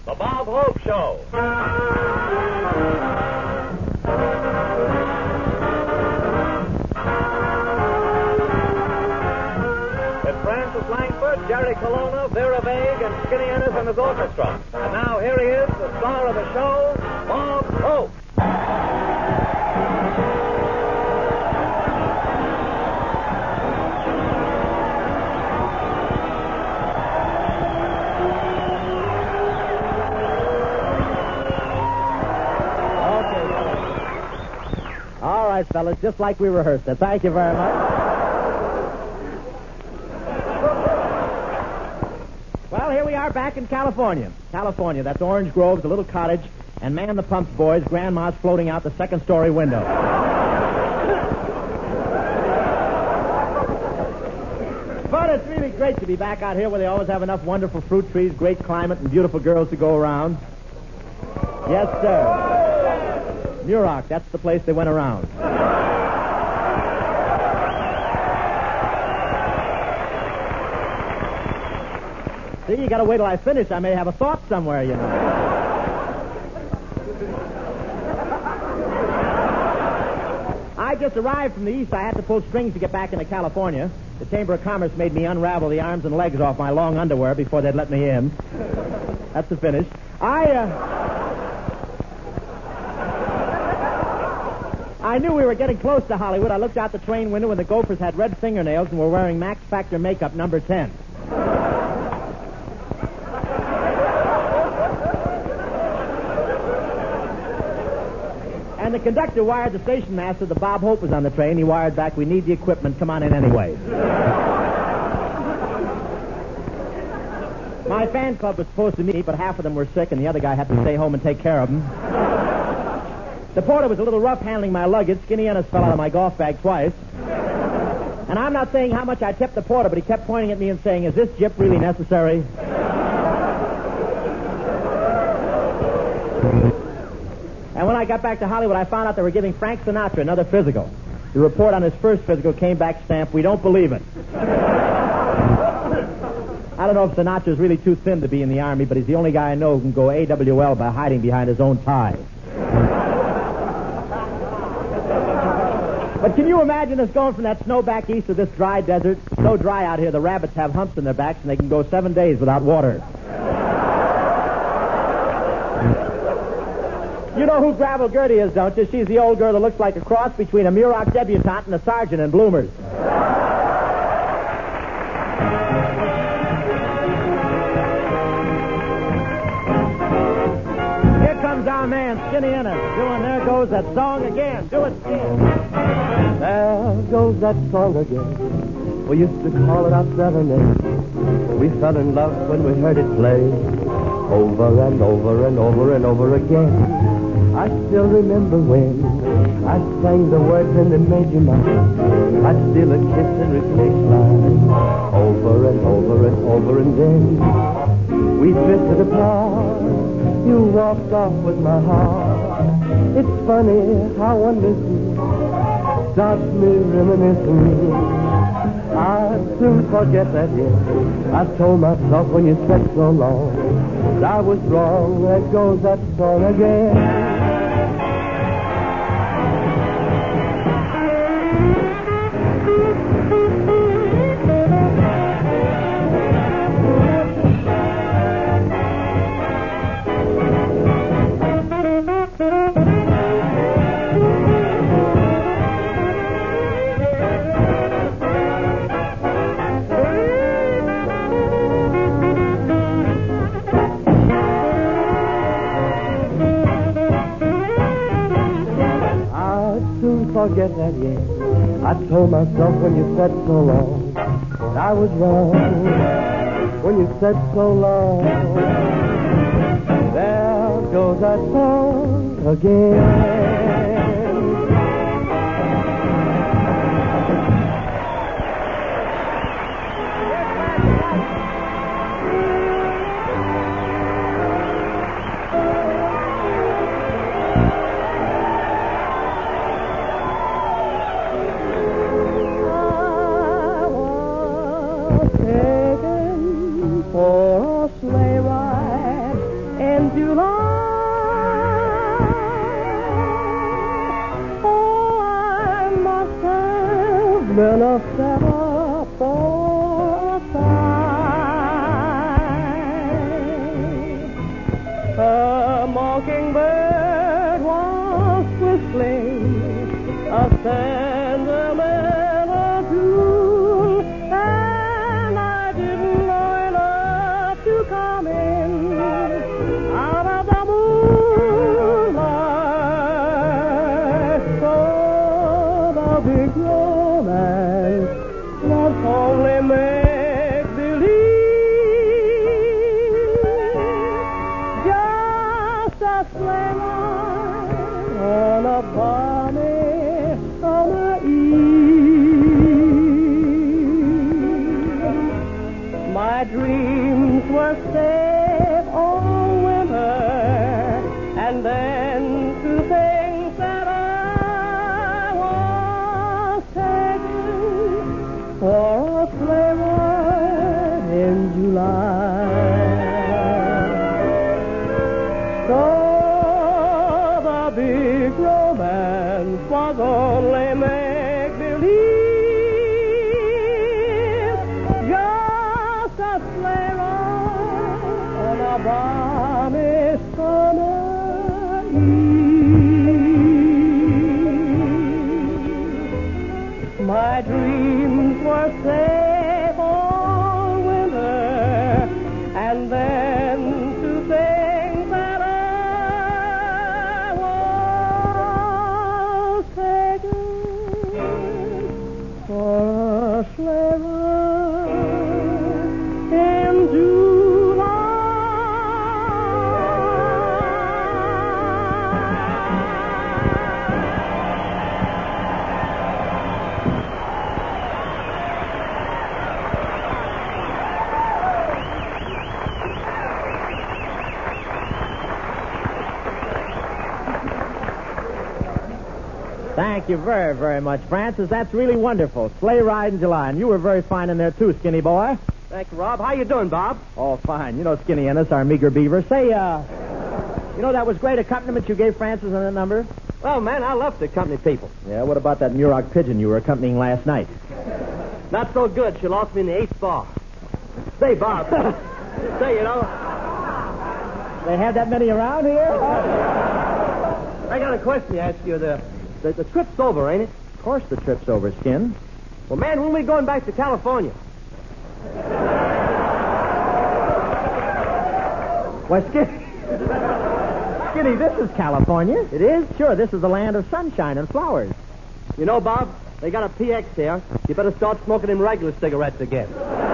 The Bob Hope Show. With Francis Langford, Jerry Colonna, Vera Vague, and Skinny Ennis and his orchestra. And now here he is, the star of the show, Bob Hope. All right, fellas, just like we rehearsed it. Thank you very much. Well, here we are back in California. California, that's Orange Grove, the little cottage, and Man the Pumps boys, Grandma's floating out the second-story window. But it's really great to be back out here where they always have enough wonderful fruit trees, great climate, and beautiful girls to go around. Yes, sir. Muroc, that's the place they went around. See, you gotta wait till I finish. I may have a thought somewhere, you know. I just arrived from the east. I had to pull strings to get back into California. The Chamber of Commerce made me unravel the arms and legs off my long underwear before they'd let me in. That's the finish. I knew we were getting close to Hollywood. I looked out the train window and the Gophers had red fingernails and were wearing Max Factor makeup number 10. And the conductor wired the station master that Bob Hope was on the train. He wired back, "We need the equipment. Come on in anyway." My fan club was supposed to meet, but half of them were sick and the other guy had to stay home and take care of them. The porter was a little rough handling my luggage. Skinny Ennis fell out of my golf bag twice. And I'm not saying how much I tipped the porter, but he kept pointing at me and saying, "Is this jip really necessary?" And when I got back to Hollywood, I found out they were giving Frank Sinatra another physical. The report on his first physical came back stamped, "We don't believe it." I don't know if Sinatra's really too thin to be in the Army, but he's the only guy I know who can go AWL by hiding behind his own tie. But can you imagine us going from that snow back east to this dry desert? So dry out here, the rabbits have humps in their backs, and they can go 7 days without water. You know who Gravel Gertie is, don't you? She's the old girl that looks like a cross between a Muroc debutante and a sergeant in Bloomers. Here comes our man, Skinny Ennis, doing "There Goes That Song Again." Do it, Skinny. There goes that song again. We used to call it our serenade. We fell in love when we heard it play, over and over and over and over again. I still remember when I sang the words and they made you mine. I'd steal a kiss and replace mine, over and over and over, and then we drifted apart. You walked off with my heart. It's funny how one listens, starts me reminiscing. I'd soon forget that hit. I told myself when you said so long that I was wrong. There goes that song again. Forget that, yes. I told myself when you said so long that I was wrong. When you said so long, there goes that song again. in July. Oh, I must have been a feather for a sigh. A mockingbird was whistling a sentimental tune, and I didn't know enough to come in out of the moonlight. So the big romance was only make-believe, just a sleigh ride on a balmy summer eve. My dreams were safe all winter, and then to think that I was taken for a sleigh ride in July. So the big romance was only make-believe, just a sleigh ride on a balmy summer eve. My dreams were safe all winter, and then to think that I was taken for a sleigh ride in July. Thank you very, very much, Francis. That's really wonderful. Sleigh ride in July. And you were very fine in there, too, Skinny boy. Thank you, Rob. How you doing, Bob? Oh, fine. You know Skinny Ennis, our meager beaver. Say, you know that was great accompaniment you gave Francis on that number? Well, man, I love to accompany people. Yeah, what about that Muroc pigeon you were accompanying last night? Not so good. She lost me in the 8th bar. Say, Bob. Say, you know, They have that many around here? I got a question to ask you. The trip's over, ain't it? Of course the trip's over, Skin. Well, man, when are we going back to California? Why, Skinny, this is California. It is? Sure, this is the land of sunshine and flowers. You know, Bob, they got a PX here. You better start smoking them regular cigarettes again.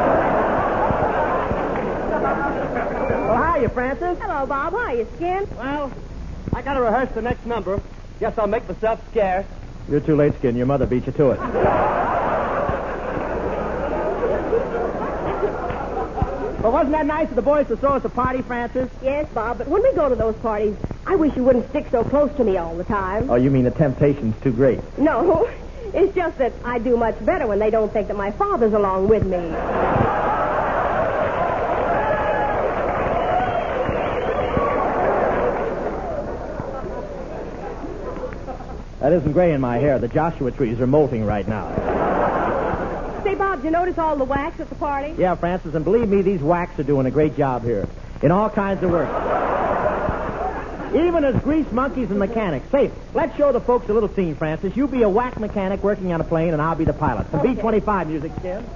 Well, hiya, Francis. Hello, Bob. How are you, Skin? Well, I got to rehearse the next number. Guess I'll make myself scarce. You're too late, Skin. Your mother beat you to it. Well, wasn't that nice of the boys to throw us a party, Francis? Yes, Bob, but when we go to those parties, I wish you wouldn't stick so close to me all the time. Oh, you mean the temptation's too great? No, it's just that I do much better when they don't think that my father's along with me. That isn't gray in my hair. The Joshua trees are molting right now. Say, Bob, did you notice all the wax at the party? Yeah, Francis, and believe me, these whacks are doing a great job here. In all kinds of work. Even as grease monkeys and mechanics. Say, let's show the folks a little scene, Francis. You be a whack mechanic working on a plane, and I'll be the pilot. Some Okay. B-25 music, Skin.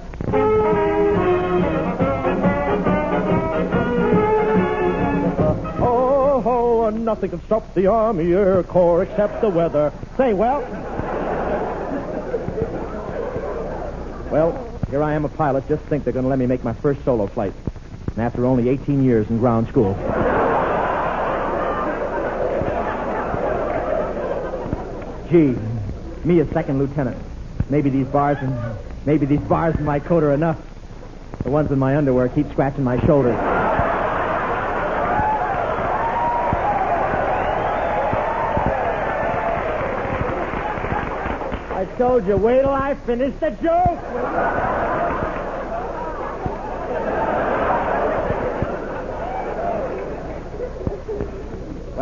Oh, nothing can stop the Army Air Corps except the weather. Say, well, here I am a pilot. Just think they're going to let me make my first solo flight. And after only 18 years in ground school. Gee, me a second lieutenant. Maybe these bars in my coat are enough. The ones in my underwear keep scratching my shoulders. I told you, wait till I finish the joke.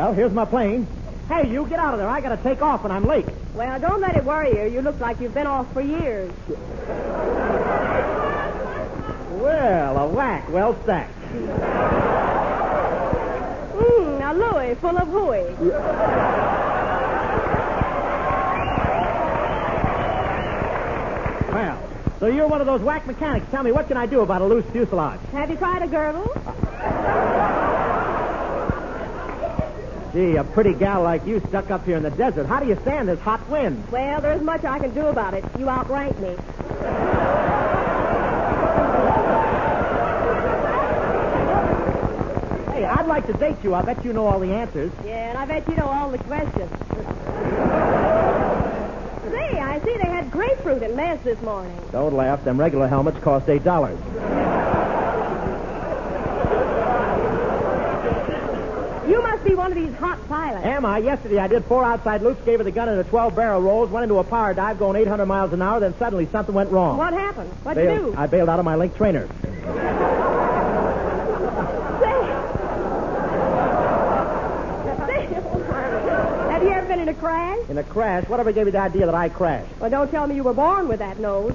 Well, here's my plane. Hey, you get out of there. I got to take off and I'm late. Well, don't let it worry you. You look like you've been off for years. Well, a whack. Well stacked. A Louis full of hooey. Well, so you're one of those whack mechanics. Tell me, what can I do about a loose fuselage? Have you tried a girdle? Gee, a pretty gal like you stuck up here in the desert. How do you stand this hot wind? Well, there isn't much I can do about it. You outrank me. Hey, I'd like to date you. I bet you know all the answers. Yeah, and I bet you know all the questions. Say, I see they had grapefruit in mess this morning. Don't laugh. Them regular helmets cost $8. You must be one of these hot pilots. Am I? Yesterday I did 4 outside loops, gave her the gun in a 12-barrel rolls, went into a power dive going 800 miles an hour, then suddenly something went wrong. What happened? What'd you do? I bailed out of my link trainer. Have you ever been in a crash? In a crash? Whatever gave you the idea that I crashed? Well, don't tell me you were born with that nose.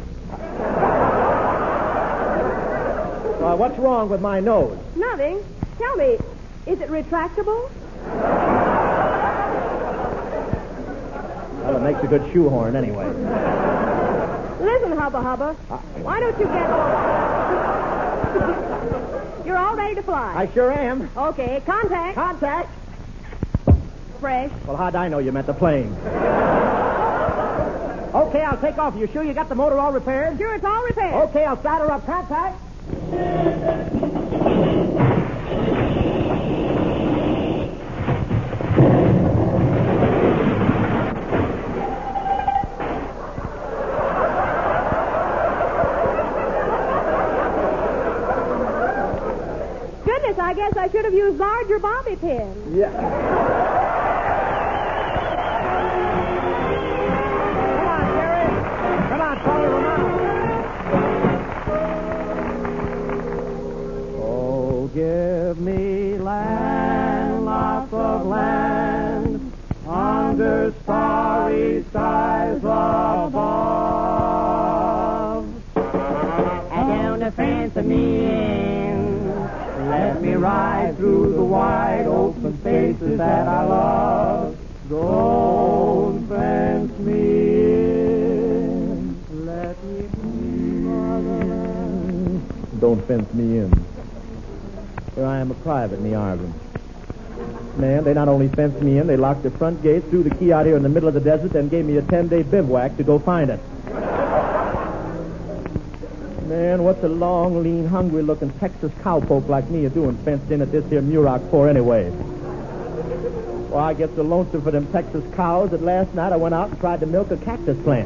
What's wrong with my nose? Nothing. Tell me, is it retractable? Well, it makes a good shoehorn anyway. Listen, Hubba Hubba. Why don't you get... You're all ready to fly. I sure am. Okay, contact. Contact. Fresh. Well, how'd I know you meant the plane? Okay, I'll take off. You sure you got the motor all repaired? Sure, it's all repaired. Okay, I'll start her up. Contact. Goodness, I guess I should have used larger bobby pins. Yeah. Come on, Charlie Romano. Oh, give me land, lots of land, under starry skies above. And don't fence me in. Let me ride through the wide open spaces that I love. Don't fence me in. Let me be motherland. Don't fence me in. Here I am a private in the Argonne. Man, they not only fenced me in, they locked the front gate, threw the key out here in the middle of the desert, then gave me a 10-day bivouac to go find it. Man, what's a long, lean, hungry-looking Texas cowpoke like me doing fenced in at this here Muroc for anyway? Well, I get so lonesome for them Texas cows that last night I went out and tried to milk a cactus plant.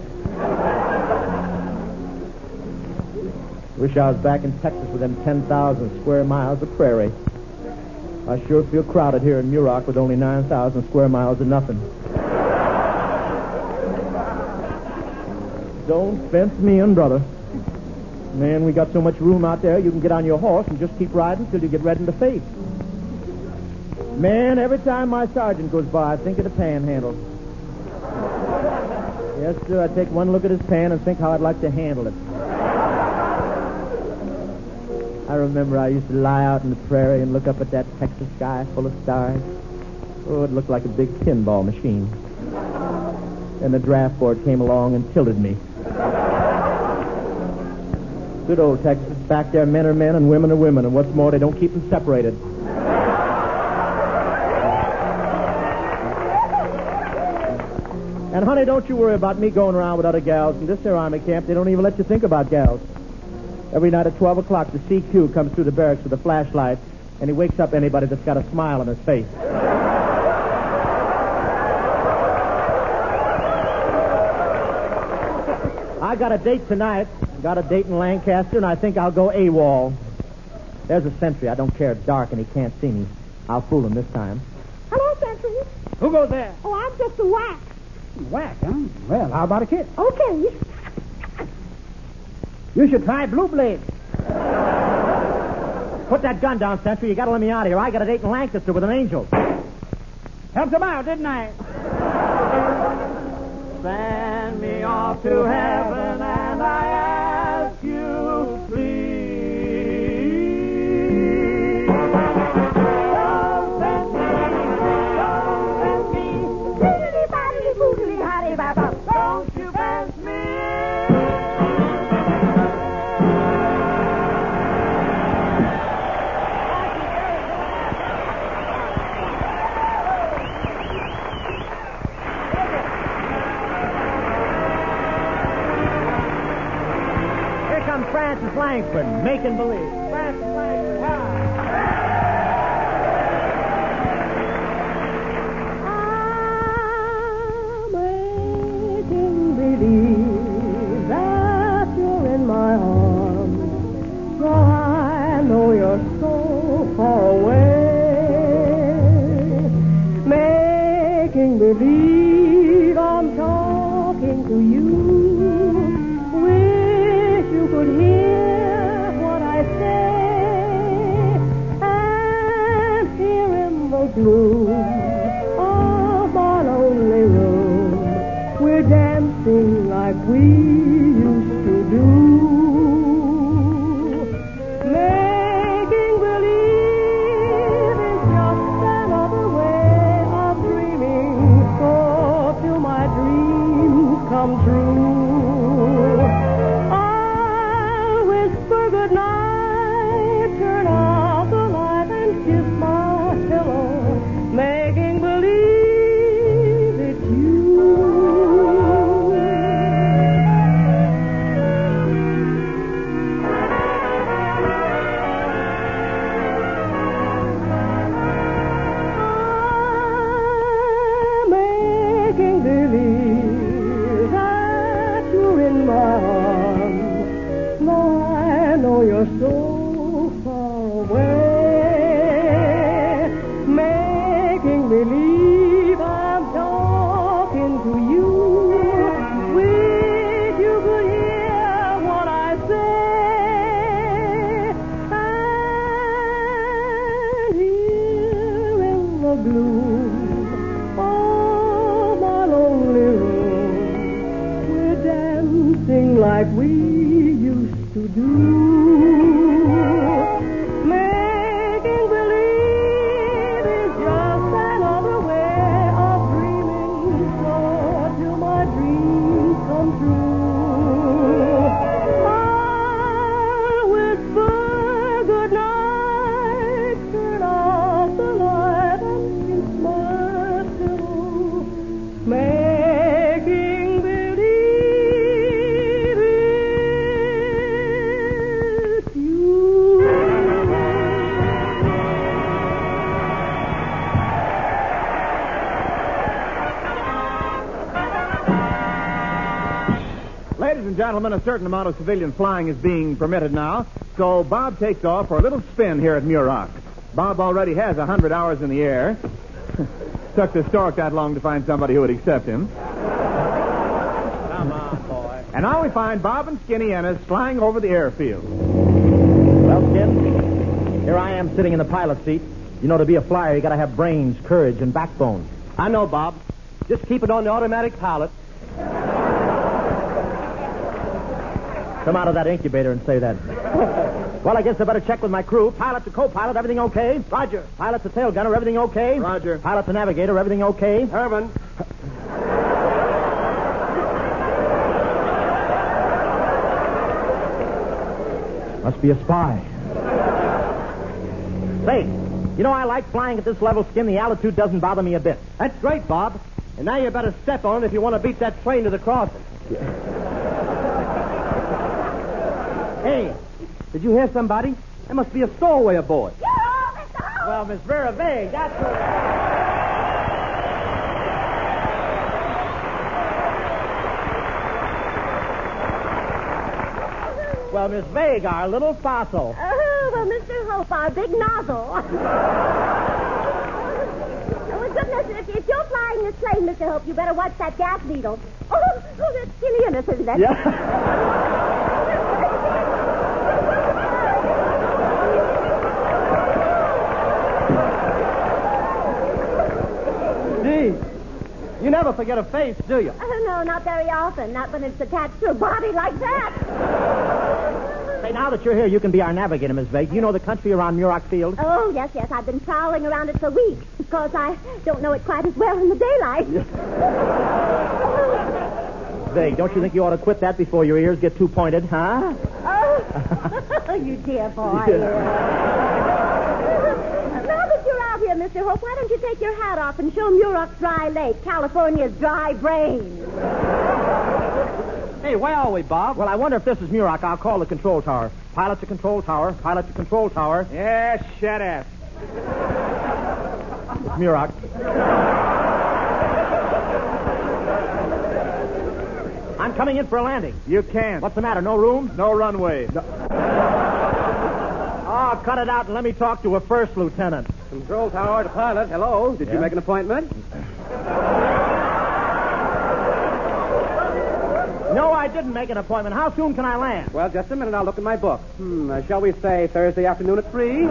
Wish I was back in Texas with them 10,000 square miles of prairie. I sure feel crowded here in Muroc with only 9,000 square miles of nothing. Don't fence me in, brother. Man, we got so much room out there, you can get on your horse and just keep riding till you get red in the face. Man, every time my sergeant goes by, I think of the panhandle. Yes, sir, I take one look at his pan and think how I'd like to handle it. I remember I used to lie out in the prairie and look up at that Texas sky full of stars. Oh, it looked like a big pinball machine. And the draft board came along and tilted me. Good old Texas. Back there, men are men and women are women. And what's more, they don't keep them separated. And, honey, don't you worry about me going around with other gals. In this here army camp, they don't even let you think about gals. Every night at 12 o'clock, the CQ comes through the barracks with a flashlight, and he wakes up anybody that's got a smile on his face. I got a date tonight. Got a date in Lancaster, and I think I'll go AWOL. There's a sentry. I don't care. It's dark, and he can't see me. I'll fool him this time. Hello, Sentry. Who goes there? Oh, I'm just a whack. Whack, huh? Well, how about a kiss? Okay. You should try Blue Blade. Put that gun down, Sentry. You got to let me out of here. I got a date in Lancaster with an angel. Helped him out, didn't I? Send me off to heaven, and I ask you, please. Don't send me, don't you fence me Francis Langford, Making Believe. Francis Langford, hi. I'm making believe that you're in my arms, though I know you're so far away. Making believe I'm talking to you. Could hear what I say, and here in the gloom of my lonely room, we're dancing like we used to do. Making believe is just another way of dreaming, so till my dreams come true. Good night, turn off the light and kiss my pillow, making believe it's you. I'm making believe that you're in my arms. I know you're so far away, making believe I'm talking to you. Wish you could hear what I say, and here in the gloom of my lonely room, we're dancing like we used to do. Making believe is just another way of dreaming, so till my dreams come true. I'll whisper good night, turn off the light and kiss my pillow. Making believe it's you. Ladies and gentlemen, a certain amount of civilian flying is being permitted now, so Bob takes off for a little spin here at Muroc. Bob already has 100 hours in the air. Took the stork that long to find somebody who would accept him. Come on, boy. And now we find Bob and Skinny Ennis flying over the airfield. Well, Skin, here I am sitting in the pilot seat. You know, to be a flyer, you got to have brains, courage, and backbone. I know, Bob. Just keep it on the automatic pilot. Come out of that incubator and say that. Well, I guess I better check with my crew. Pilot to co-pilot, everything okay? Roger. Pilot to tail gunner, everything okay? Roger. Pilot to navigator, everything okay? Herman. Must be a spy. Say, you know, I like flying at this level, Skin. The altitude doesn't bother me a bit. That's great, Bob. And now you better step on it if you want to beat that train to the crossing. Hey, did you hear somebody? There must be a stowaway aboard. Well, Miss Vera Vague, that's her. Well, Miss Vague, our little fossil. Oh, well, Mr. Hope, our big nozzle. Oh, goodness, if you're flying this plane, Mr. Hope, you better watch that gas needle. Oh, that's Skinny Ennis, isn't it? Yeah. never forget a face, do you? Oh, no, not very often. Not when it's attached to a body like that. Say, now that you're here, you can be our navigator, Miss Vague. You know the country around Muroc Field? Oh, yes. I've been prowling around it for weeks. Of course, I don't know it quite as well in the daylight. Vague, don't you think you ought to quit that before your ears get too pointed, huh? Oh, you dear boy. Now that you're out here, Mr. Hope, why don't you take your hat off and show Muroc's dry lake, California's dry brain? Hey, where are we, Bob? Well, I wonder if this is Muroc. I'll call the control tower. Pilot to control tower. Pilot to control tower. Yeah, shut up. Muroc. I'm coming in for a landing. You can't. What's the matter? No room? No runway. Oh, cut it out and let me talk to a first lieutenant. Control tower to pilot. Hello. Did you make an appointment? No, I didn't make an appointment. How soon can I land? Well, just a minute. I'll look at my book. Shall we say Thursday afternoon at 3?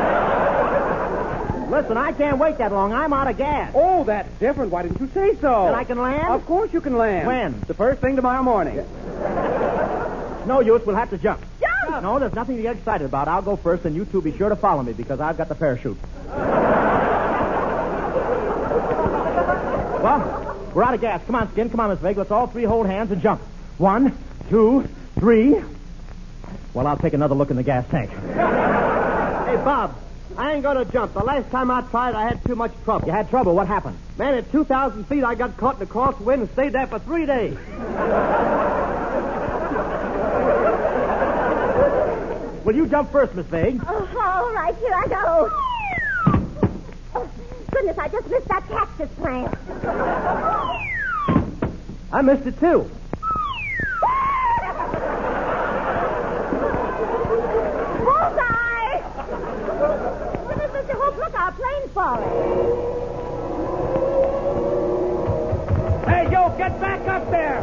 Listen, I can't wait that long. I'm out of gas. Oh, that's different. Why didn't you say so? Then I can land? Of course you can land. When? The first thing tomorrow morning. No use. We'll have to jump. Jump! No, there's nothing to get excited about. I'll go first, and you two be sure to follow me because I've got the parachute. Well, we're out of gas. Come on, Skin. Come on, Miss Vague. Let's all three hold hands and jump. 1, 2, 3. Well, I'll take another look in the gas tank. Hey, Bob, I ain't going to jump. The last time I tried, I had too much trouble. You had trouble. What happened? Man, at 2,000 feet, I got caught in a crosswind and stayed there for 3 days. Will you jump first, Miss Vague? Oh, all right, here I go. Oh, goodness, I just missed that cactus plant. I missed it, too. Bullseye! Goodness, Mr. Hope, look, our plane's falling. Hey, Joe, get back up there!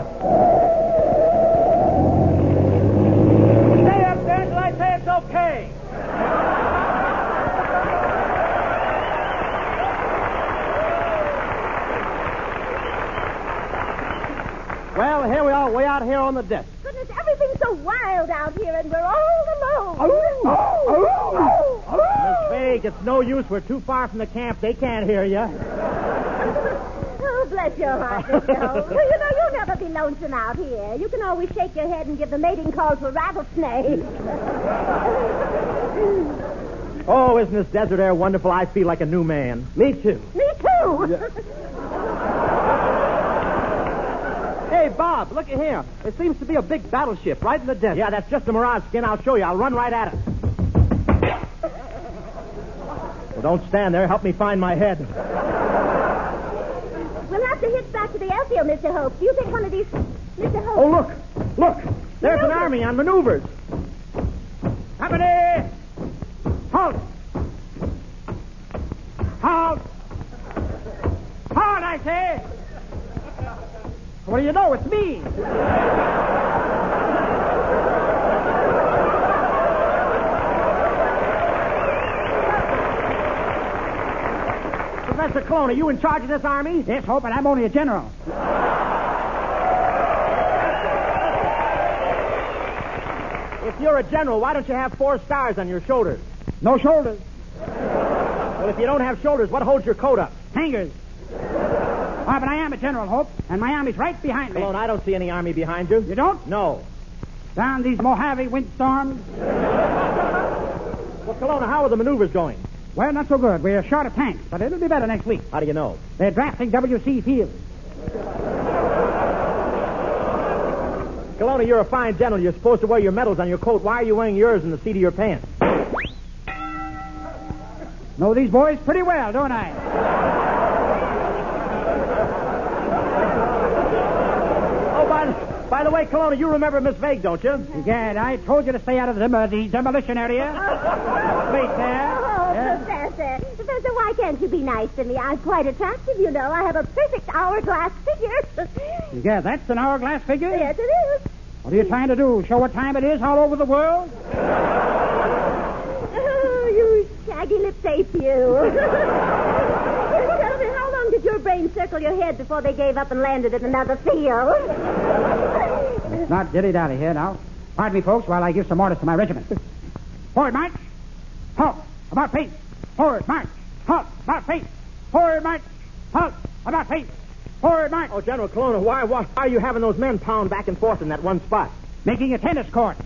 Stay up there until I say it's okay. Well, here we are, way out here on the deck. Goodness, everything's so wild out here, and we're all alone. Miss Vague, it's no use. We're too far from the camp. They can't hear you. Oh, bless your heart, Mr. Hope. Well, you know, you'll never be lonesome out here. You can always shake your head and give the mating call for rattlesnakes. Oh, isn't this desert air wonderful? I feel like a new man. Me too. Me too. Hey, Bob, look at here. There seems to be a big battleship right in the desert. Yeah, that's just a mirage, Skin. I'll show you. I'll run right at it. Well, don't stand there. Help me find my head. We'll have to hitch back to the airfield, Mr. Hope. Do you think one of these... Mr. Hope... Oh, look. Look. There's an army on maneuvers. Company! Halt! Halt! Halt, I say! What do you know? It's me! Professor Cologne, are you in charge of this army? Yes, Hope, and I'm only a general. If you're a general, why don't you have 4 stars on your shoulders? No shoulders. Well, if you don't have shoulders, what holds your coat up? Hangers. Oh, but I am a general, Hope, and my army's right behind me. Cologne, I don't see any army behind you. You don't? No. Down these Mojave windstorms? Well, Cologne, how are the maneuvers going? Well, not so good. We're short of tanks, but it'll be better next week. How do you know? They're drafting W.C. Fields. Cologne, you're a fine general. You're supposed to wear your medals on your coat. Why are you wearing yours in the seat of your pants? Know these boys pretty well, don't I? Oh, by the way, Cologne, you remember Miss Vague, don't you? Egad, I told you to stay out of the demolition area. Wait there. Oh, Professor. Professor, why can't you be nice to me? I'm quite attractive, you know. I have a perfect hourglass figure. Yeah, that's an hourglass figure? Yes, it is. What are you trying to do? Show what time it is all over the world? Oh, you shaggy-lipped ape, you. Tell me, how long did your brain circle your head before they gave up and landed in another field. It's not dilly-dally here now. Pardon me, folks, while I give some orders to my regiment. Forward march. Halt. About face. Forward march. Halt. About face. Forward march. Halt. About face. Forward march. Oh, General Colonna, why are you having those men pound back and forth in that one spot? Making a tennis court.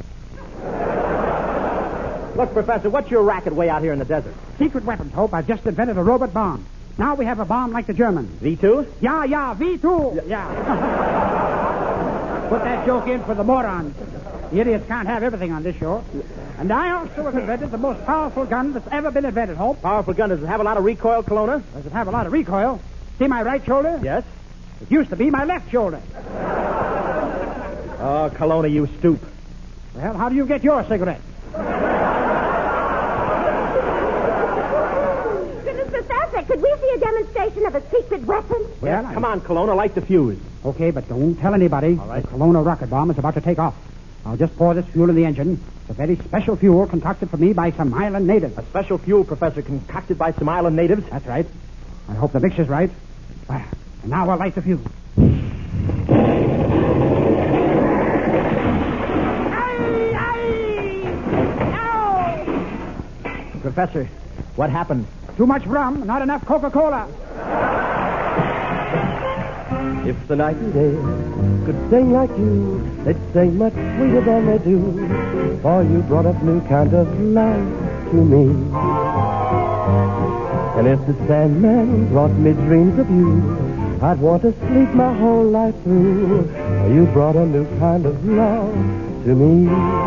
Look, Professor, what's your racket way out here in the desert? Secret weapons, Hope. I've just invented a robot bomb. Now we have a bomb like the Germans. V2? Yeah, V2. Yeah. Put that joke in for the morons. The idiots can't have everything on this show. And I also have invented the most powerful gun that's ever been invented, Hope. Powerful gun. Does it have a lot of recoil, Colonna? Does it have a lot of recoil? See my right shoulder? Yes. It used to be my left shoulder. Oh, Colonna, you stoop. Well, how do you get your cigarette? Goodness, Professor, could we see a demonstration of a secret weapon? Well, Come on, Colonna, light the fuse. Okay, but don't tell anybody. All right. The Kelowna rocket bomb is about to take off. I'll just pour this fuel in the engine. It's a very special fuel concocted for me by some island natives. A special fuel, Professor, concocted by some island natives? That's right. I hope the mixture's right. And now I'll light the fuse. Professor, what happened? Too much rum, not enough Coca-Cola. If the nightingale could sing like you, they'd sing much sweeter than they do. For you brought a new kind of life to me. And if the Sandman brought me dreams of you, I'd want to sleep my whole life through. For you brought a new kind of love to me.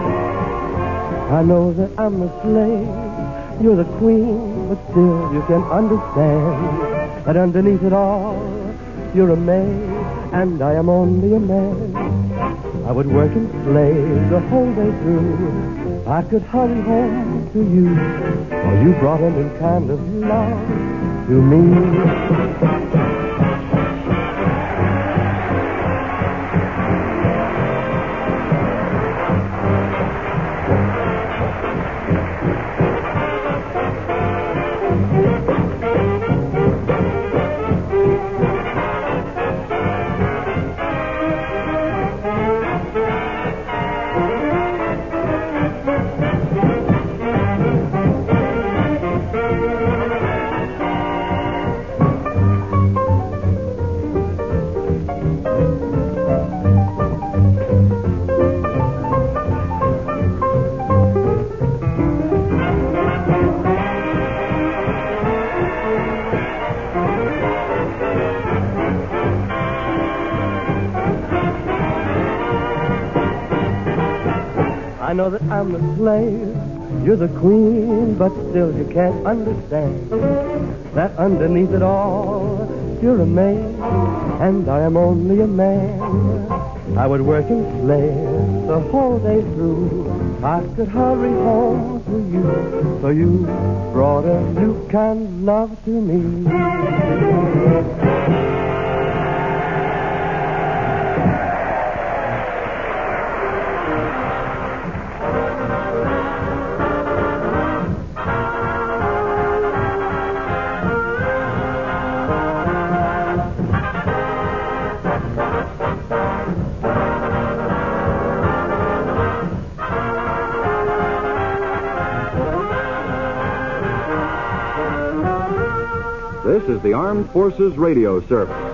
I know that I'm a slave, you're the queen, but still you can understand that underneath it all, you're a maid, and I am only a man. I would work and slave the whole day through. I could hurry home to you, for you brought a new kind of love to me. I know that I'm the slave, you're the queen, but still you can't understand that underneath it all, you're a maid, and I am only a man. I would work and slave the whole day through. I could hurry home to you, for you brought a new kind of love to me. This is the Armed Forces Radio Service.